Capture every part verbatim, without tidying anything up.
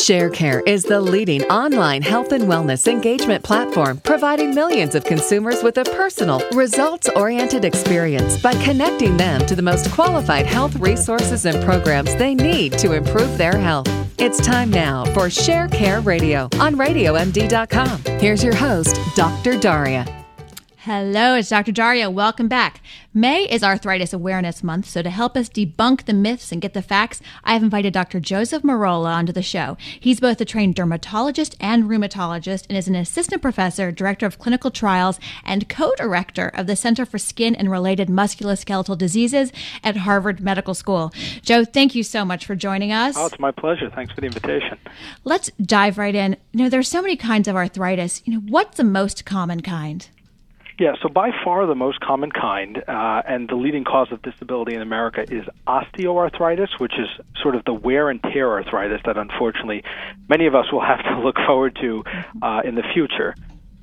Sharecare is the leading online health and wellness engagement platform, providing millions of consumers with a personal, results-oriented experience by connecting them to the most qualified health resources and programs they need to improve their health. It's time now for Sharecare Radio on radio m d dot com. Here's your host, Doctor Daria. Hello, it's Doctor Daria. Welcome back. May is Arthritis Awareness Month, so to help us debunk the myths and get the facts, I have invited Doctor Joseph Merola onto the show. He's both a trained dermatologist and rheumatologist and is an assistant professor, director of clinical trials, and co-director of the Center for Skin and Related Musculoskeletal Diseases at Harvard Medical School. Joe, thank you so much for joining us. Oh, it's my pleasure. Thanks for the invitation. Let's dive right in. You know, there's so many kinds of arthritis. You know, what's the most common kind? Yeah, so by far the most common kind uh, and the leading cause of disability in America is osteoarthritis, which is sort of the wear and tear arthritis that unfortunately many of us will have to look forward to uh, in the future.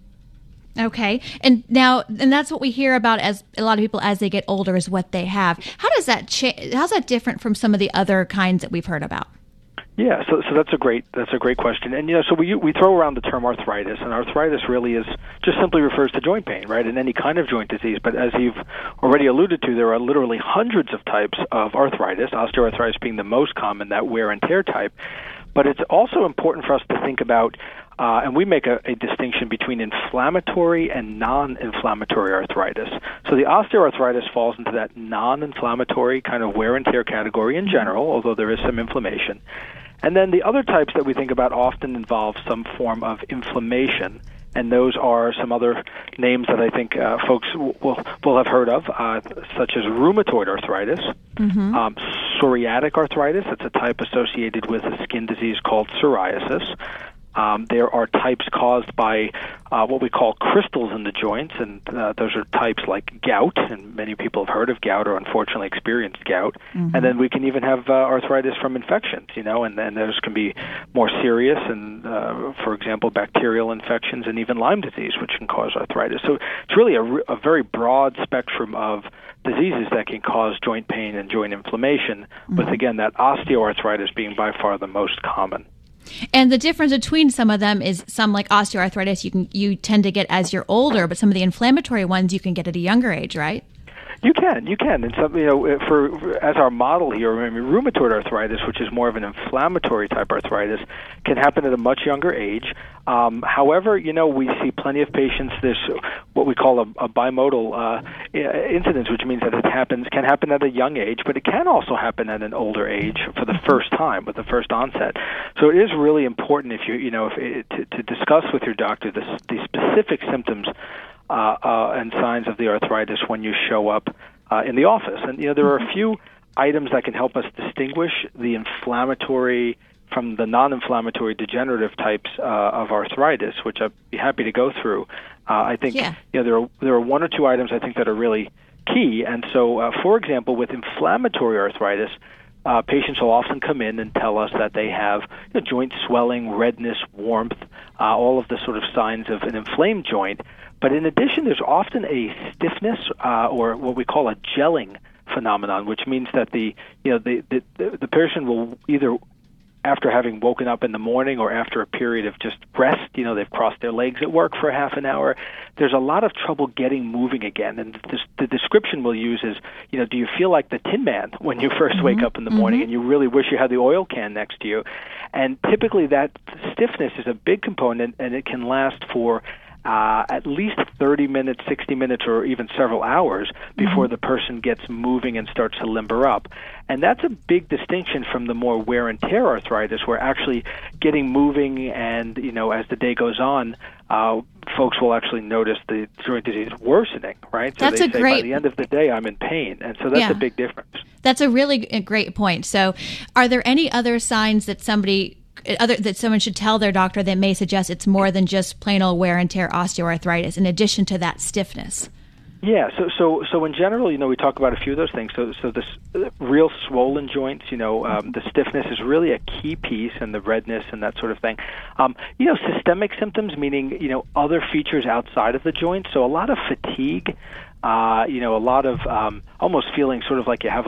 Okay. And now, and that's what we hear about as a lot of people as they get older is what they have. How does that cha- how's that different from some of the other kinds that we've heard about? Yeah, so so that's a great that's a great question, and you know, so we we throw around the term arthritis, and arthritis really is just simply refers to joint pain, right, in any kind of joint disease. But as you've already alluded to, there are literally hundreds of types of arthritis, osteoarthritis being the most common, that wear and tear type. But it's also important for us to think about, uh, and we make a, a distinction between inflammatory and non-inflammatory arthritis. So the osteoarthritis falls into that non-inflammatory kind of wear and tear category in general, although there is some inflammation. And then the other types that we think about often involve some form of inflammation, and those are some other names that I think uh, folks will will have heard of, uh, such as rheumatoid arthritis, mm-hmm. um, psoriatic arthritis. That's a type associated with a skin disease called psoriasis. Um, there are types caused by uh, what we call crystals in the joints, and uh, those are types like gout, and many people have heard of gout or unfortunately experienced gout. Mm-hmm. And then we can even have uh, arthritis from infections, you know, and then those can be more serious, and uh, for example, bacterial infections and even Lyme disease, which can cause arthritis. So it's really a, a very broad spectrum of diseases that can cause joint pain and joint inflammation, mm-hmm. with, again, that osteoarthritis being by far the most common. And the difference between some of them is some like osteoarthritis you can you tend to get as you're older, but some of the inflammatory ones you can get at a younger age, right? You can, you can, and some, you know, for as our model here, I mean, rheumatoid arthritis, which is more of an inflammatory type arthritis, can happen at a much younger age. Um, however, you know, we see plenty of patients. There's what we call a, a bimodal uh, incidence, which means that it happens can happen at a young age, but it can also happen at an older age for the first time with the first onset. So it is really important if you, you know, if it, to, to discuss with your doctor the, the specific symptoms Uh, uh, and signs of the arthritis when you show up uh, in the office. And, you know, there are a few items that can help us distinguish the inflammatory from the non-inflammatory degenerative types uh, of arthritis, which I'd be happy to go through. Uh, I think, yeah. you know, there are, there are one or two items I think that are really key. And so, uh, for example, with inflammatory arthritis, Uh, patients will often come in and tell us that they have you know, joint swelling, redness, warmth, uh, all of the sort of signs of an inflamed joint. But in addition, there's often a stiffness uh, or what we call a gelling phenomenon, which means that the you know the the, the person will either, after having woken up in the morning or after a period of just rest, you know, they've crossed their legs at work for half an hour, there's a lot of trouble getting moving again. And this, the description we'll use is, you know, do you feel like the Tin Man when you first mm-hmm. wake up in the morning mm-hmm. and you really wish you had the oil can next to you? And typically that stiffness is a big component, and it can last for Uh, at least thirty minutes, sixty minutes, or even several hours before mm-hmm. the person gets moving and starts to limber up. And that's a big distinction from the more wear and tear arthritis, where actually getting moving and, you know, as the day goes on, uh, folks will actually notice the joint disease worsening, right? So that's they a say great... by the end of the day, I'm in pain. And so that's yeah. a big difference. That's a really great point. So are there any other signs that somebody Other that someone should tell their doctor that may suggest it's more than just plain old wear and tear osteoarthritis, in addition to that stiffness? Yeah, so so so in general, you know, we talk about a few of those things. So so this uh, real swollen joints, you know, um, the stiffness is really a key piece, and the redness and that sort of thing. Um, you know, systemic symptoms, meaning you know other features outside of the joint. So a lot of fatigue. Uh, you know, a lot of um, almost feeling sort of like you have a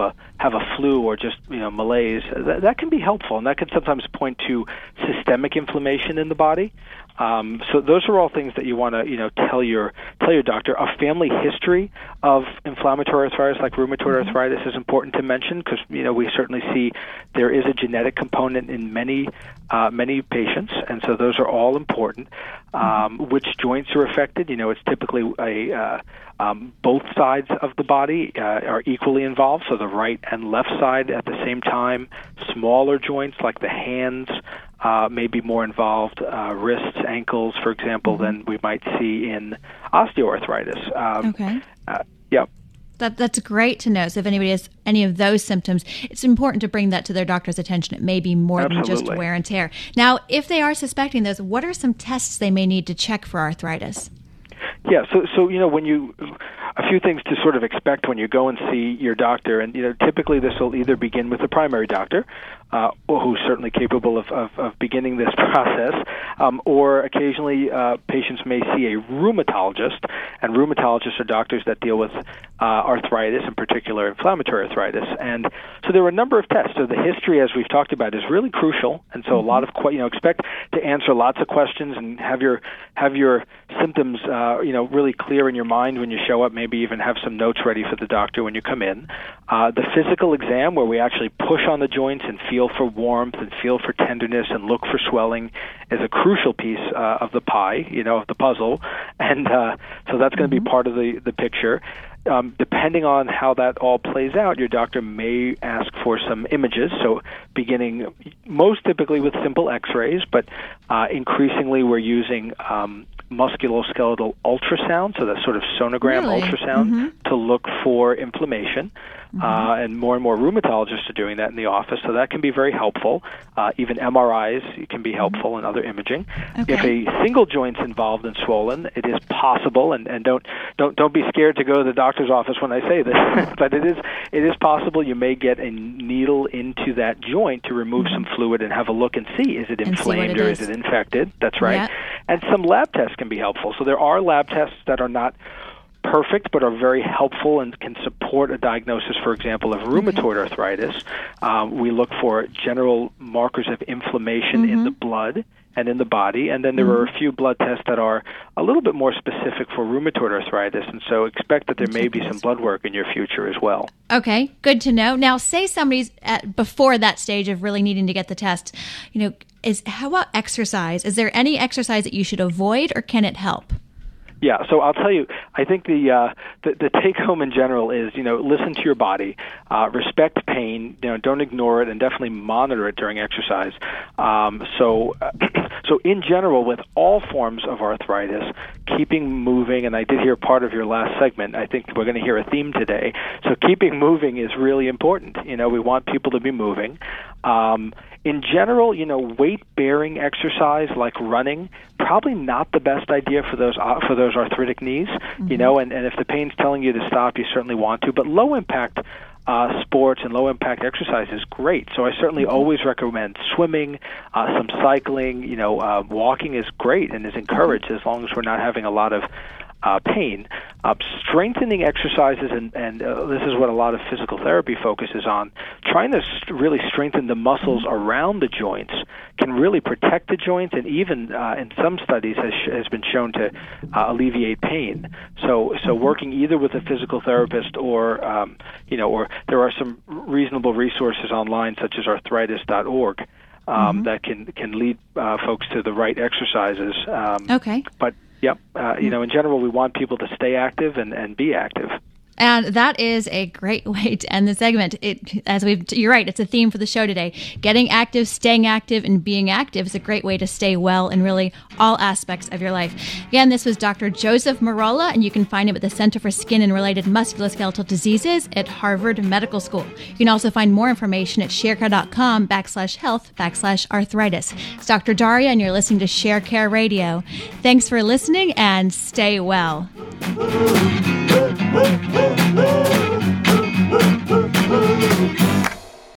have a flu or just you know malaise, that, that can be helpful, and that can sometimes point to systemic inflammation in the body. Um, so those are all things that you want to, you know, tell your tell your doctor. A family history of inflammatory arthritis, like rheumatoid mm-hmm. arthritis, is important to mention because you know we certainly see there is a genetic component in many uh, many patients, and so those are all important. Um, which joints are affected? You know, it's typically a uh, um, both sides of the body uh, are equally involved, so the right and left side at the same time. Smaller joints like the hands. Uh, may be more involved, uh, wrists, ankles, for example, mm-hmm. than we might see in osteoarthritis. Um, okay. Uh, yeah. That, that's great to know. So if anybody has any of those symptoms, it's important to bring that to their doctor's attention. It may be more Absolutely. than just wear and tear. Now, if they are suspecting those, what are some tests they may need to check for arthritis? Yeah, so so you know when you a few things to sort of expect when you go and see your doctor, and you know typically this will either begin with the primary doctor, uh, who's certainly capable of, of, of beginning this process, um, or occasionally uh, patients may see a rheumatologist, and rheumatologists are doctors that deal with uh, arthritis, in particular inflammatory arthritis, and so there are a number of tests. So the history, as we've talked about, is really crucial, and so mm-hmm. a lot of you know expect to answer lots of questions and have your have your symptoms uh, you know really clear in your mind when you show up. Maybe even have some notes ready for the doctor when you come in. Uh, the physical exam, where we actually push on the joints and feel for warmth and feel for tenderness and look for swelling, is a crucial piece uh, of the pie, you know, of the puzzle. And uh, so that's going to mm-hmm. be part of the, the picture. Um, depending on how that all plays out, your doctor may ask for some images, so beginning most typically with simple x-rays, but uh, increasingly we're using um, musculoskeletal ultrasound, so that sort of sonogram really? ultrasound, mm-hmm. to look for inflammation. Mm-hmm. Uh, and more and more rheumatologists are doing that in the office, so that can be very helpful. Uh, even M R Is can be helpful in other imaging. Okay. If a single joint's involved and swollen, it is possible, and, and don't don't don't be scared to go to the doctor's office when I say this, but it is it is possible you may get a needle into that joint to remove mm-hmm. some fluid and have a look and see, is it inflamed or is. is it infected? That's right. Yeah. And some lab tests can be helpful. So there are lab tests that are not perfect but are very helpful and can support a diagnosis, for example, of rheumatoid okay. arthritis. Um, we look for general markers of inflammation mm-hmm. in the blood and in the body, and then there mm-hmm. are a few blood tests that are a little bit more specific for rheumatoid arthritis, and so expect that there may be some blood work in your future as well. Okay, good to know. Now, say somebody's at, before that stage of really needing to get the test, you know, is how about exercise? Is there any exercise that you should avoid, or can it help? Yeah, so I'll tell you, I think the uh, the, the take-home in general is, you know, listen to your body, uh, respect pain, you know, don't ignore it, and definitely monitor it during exercise. Um, so, uh, so in general, with all forms of arthritis, keeping moving, and I did hear part of your last segment, I think we're going to hear a theme today, so keeping moving is really important. You know, we want people to be moving. Um, in general, you know, weight-bearing exercise like running, probably not the best idea for those uh, for those arthritic knees, mm-hmm. you know, and, and if the pain's telling you to stop, you certainly want to. But low-impact uh, sports and low-impact exercise is great. So I certainly mm-hmm. always recommend swimming, uh, some cycling, you know, uh, walking is great and is encouraged mm-hmm. as long as we're not having a lot of Uh, pain. Uh, strengthening exercises, and, and uh, this is what a lot of physical therapy focuses on, trying to st- really strengthen the muscles around the joints can really protect the joints, and even uh, in some studies has, sh- has been shown to uh, alleviate pain. So so working either with a physical therapist or, um, you know, or there are some reasonable resources online such as arthritis dot org um, mm-hmm. that can, can lead uh, folks to the right exercises. Um, okay. But Yep. Uh, you know, in general, we want people to stay active and, and be active. And that is a great way to end the segment. It, as we've, you're right, it's a theme for the show today. Getting active, staying active, and being active is a great way to stay well in really all aspects of your life. Again, this was Doctor Joseph Merola, and you can find him at the Center for Skin and Related Musculoskeletal Diseases at Harvard Medical School. You can also find more information at sharecare.com backslash health backslash arthritis. It's Doctor Daria, and you're listening to Sharecare Radio. Thanks for listening, and stay well. Woo, woo, woo, woo.